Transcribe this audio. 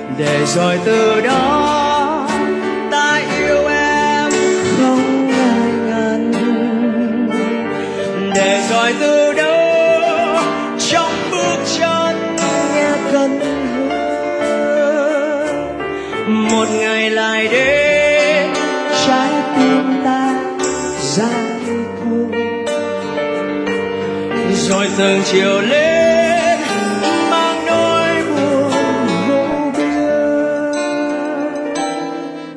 để rồi từ đó ta yêu em không ngại ngần, để rồi từ đó trong bước chân nghe cần hứa một ngày lại đến trái tim ta dài thôi, rồi từng chiều lên